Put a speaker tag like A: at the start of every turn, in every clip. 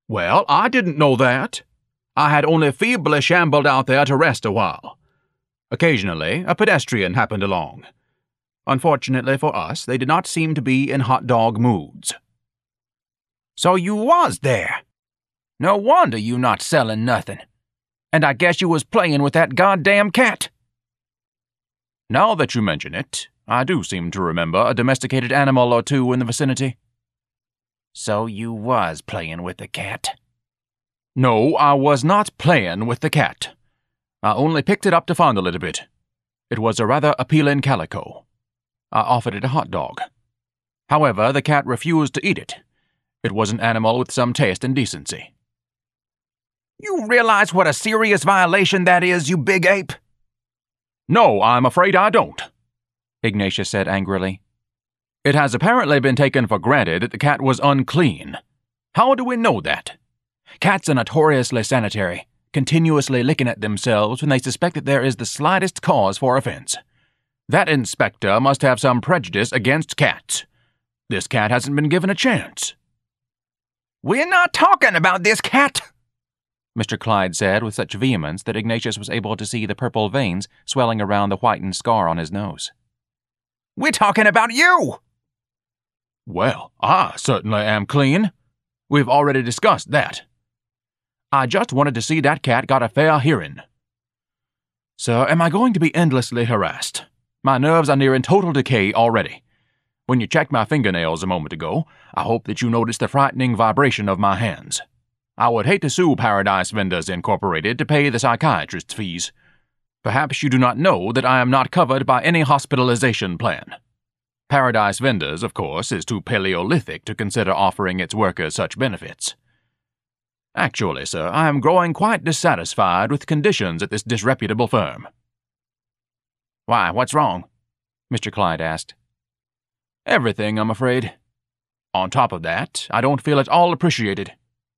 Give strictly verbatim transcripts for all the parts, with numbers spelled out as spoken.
A: Well, I didn't know that. I had only feebly shambled out there to rest a while. Occasionally, a pedestrian happened along. Unfortunately for us, they did not seem to be in hot dog moods.
B: So you was there. No wonder you not selling nothing. And I guess you was playing with that goddamn cat.
A: Now that you mention it, I do seem to remember a domesticated animal or two in the vicinity.
B: So you was playing with the cat?
A: No, I was not playing with the cat. I only picked it up to fondle it a bit. It was a rather appealing calico. I offered it a hot dog. However, the cat refused to eat it. It was an animal with some taste and decency.
B: You realize what a serious violation that is, you big ape?
A: No, I'm afraid I don't, Ignatius said angrily. It has apparently been taken for granted that the cat was unclean. How do we know that? Cats are notoriously sanitary, continuously licking at themselves when they suspect that there is the slightest cause for offense. That inspector must have some prejudice against cats. This cat hasn't been given a chance.
B: We're not talking about this cat,
C: Mister Clyde said with such vehemence that Ignatius was able to see the purple veins swelling around the whitened scar on his nose.
B: We're talking about you!
A: Well, I certainly am clean. We've already discussed that. I just wanted to see that cat got a fair hearing. Sir, am I going to be endlessly harassed? My nerves are nearing total decay already. When you checked my fingernails a moment ago, I hope that you noticed the frightening vibration of my hands. I would hate to sue Paradise Vendors Incorporated to pay the psychiatrist's fees. Perhaps you do not know that I am not covered by any hospitalization plan. Paradise Vendors, of course, is too Paleolithic to consider offering its workers such benefits. Actually, sir, I am growing quite dissatisfied with conditions at this disreputable firm.
B: Why, what's wrong?
C: Mister Clyde asked.
A: Everything, I'm afraid. On top of that, I don't feel at all appreciated.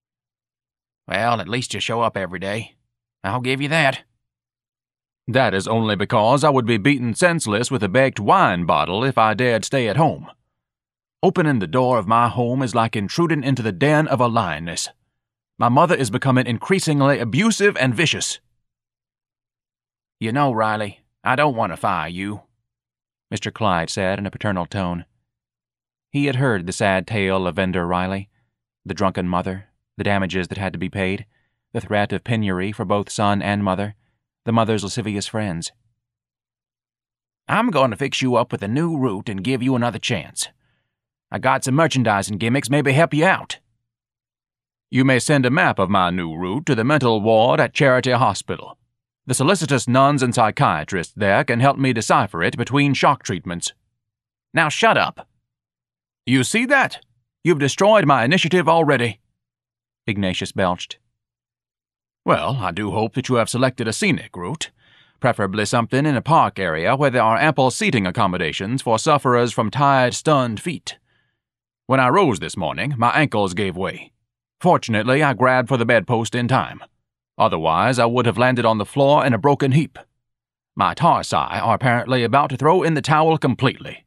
B: Well, at least you show up every day. I'll give you that.
A: That is only because I would be beaten senseless with a baked wine bottle if I dared stay at home. Opening the door of my home is like intruding into the den of a lioness. My mother is becoming increasingly abusive and vicious.
B: You know, Riley, I don't want to fire you,
C: Mister Clyde said in a paternal tone. He had heard the sad tale of Vendor Riley, the drunken mother, the damages that had to be paid, the threat of penury for both son and mother, the mother's lascivious friends.
B: I'm going to fix you up with a new route and give you another chance. I got some merchandising gimmicks, maybe help you out.
A: You may send a map of my new route to the mental ward at Charity Hospital. The solicitous nuns and psychiatrists there can help me decipher it between shock treatments.
B: Now shut up.
A: You see that? You've destroyed my initiative already,
C: Ignatius belched.
A: Well, I do hope that you have selected a scenic route, preferably something in a park area where there are ample seating accommodations for sufferers from tired, stunned feet. When I rose this morning, my ankles gave way. Fortunately, I grabbed for the bedpost in time. Otherwise, I would have landed on the floor in a broken heap. My tarsi are apparently about to throw in the towel completely.